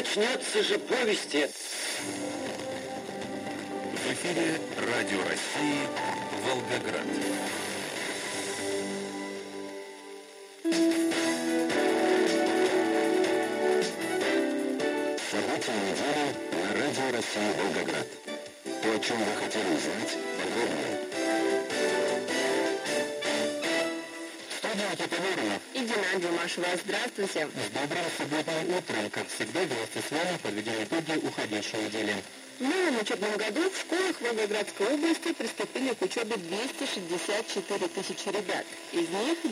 начнется же повести. В эфире Радио России «Волгоград». События недели на Радио России «Волгоград». То, о чем вы хотели узнать, подробнее. Студия Тимурова и Геннадий Машева. Здравствуйте. С добрым субботним утром. Как всегда, вместе с вами подведем итоги уходящей недели. В новом учебном году в школах Волгоградской области приступили к учебе 264 тысячи ребят. Из них